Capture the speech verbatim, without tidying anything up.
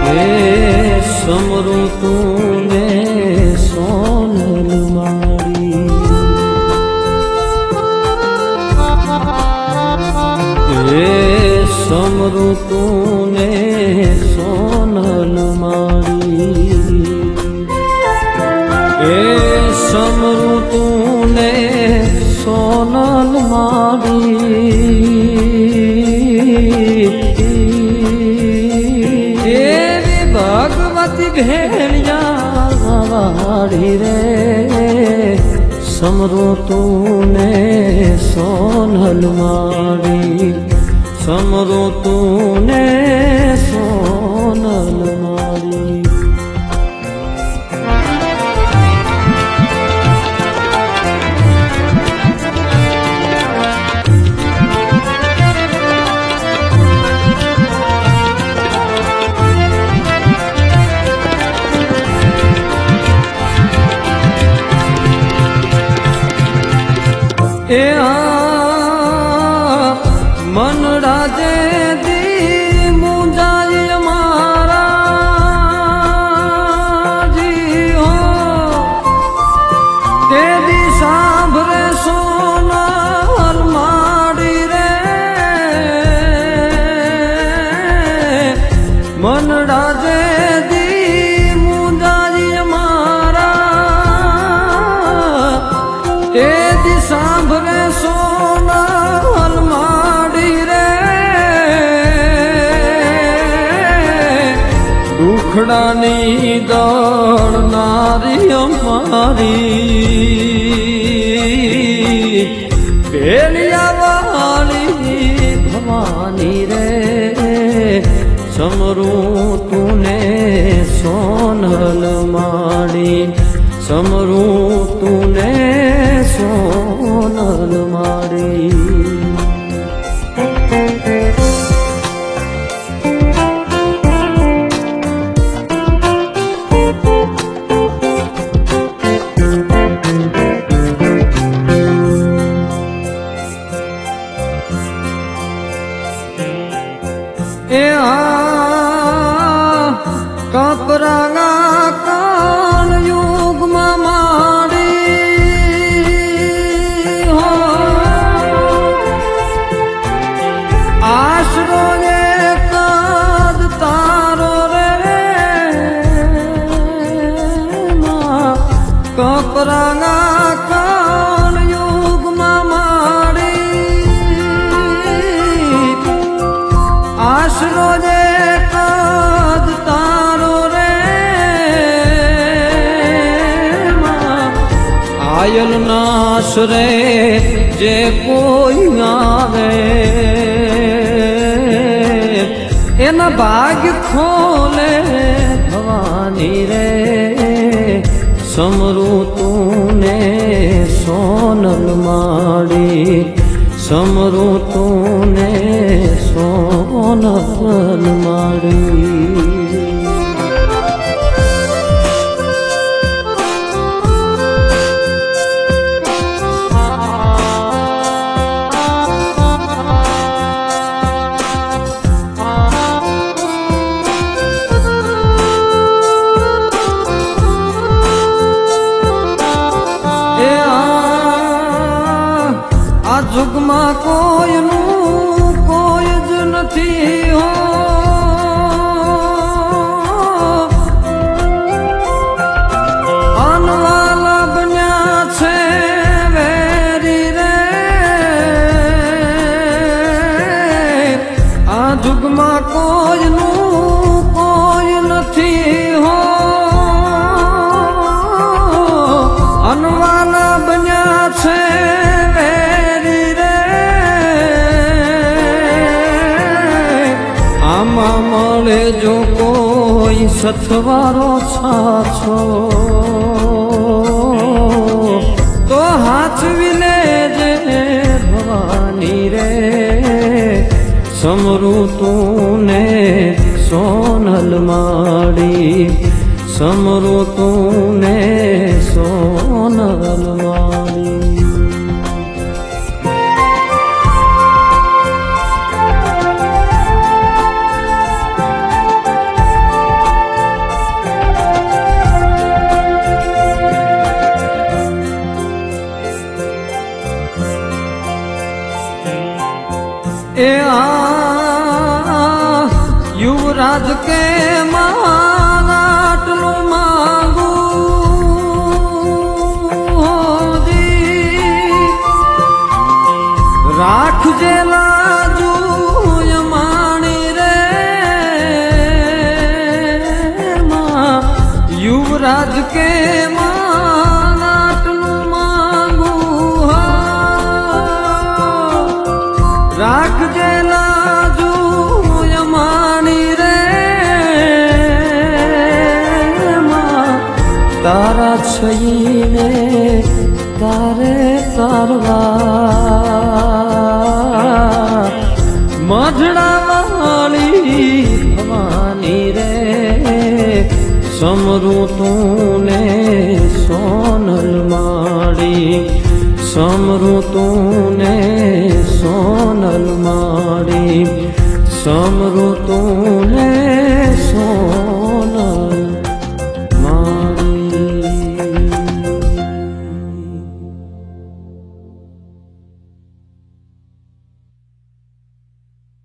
समरू तूने सोनल माड़ी हे समरू तूने सोनल माड़ी हे समरू तूने सोनल माड़ी भगवती घेलिया वाड़ी रे समरू तूने सोनल माड़ी समरू तूने सोनल माड़ी ए मन राजे दी मुंजाई मारा जी हो तेरी सांभरे सोनल माड़ी रे मन राजे दी मुंजाई मारा तेरी सांभरे सोनल माड़ी रे दुखड़ानी दौड़नारी अमारी भेलिया वाली भवानी रे समरू तूने सोनल माड़ी समरू तूने सोनल माड़ी ए कपरागा कान युग माड़ी हो आसरो ये काद तारो रे कपरागा कान युग माड़ी आसरो जे काद तारो रे आयल नाश रे जे कोई आवे एना भाग्य खोले भवानी रे समरू तूने सोनल माड़ी समरू तूने सोनल माड़ी जुगमा कोई नू कोई ज नथी हो अनवाला बन्या छे वेरी रे आ जुगमा कोई नू कोई नथी हो अनवाला बन्या छे મળે જો કોઈ સથવારો છાછો તો હાથવી લેજે ભવાની રે સમरू તૂને સોનલ માડી સમरू તૂને સોનલ માડી યુવરાજ કે માન આટલું માંગું જી રાખજે લાજુ માણી રે માં યુવરાજ કે માન આટલું માંગું રાખજે લાજુ માણી રે માં તારા છઈને તારે તારવા મઢડા વાળી ભવાની રે સમરું તું ને સોનલ માડી સમરું તું ને સોનલ માડી સમરું તું ને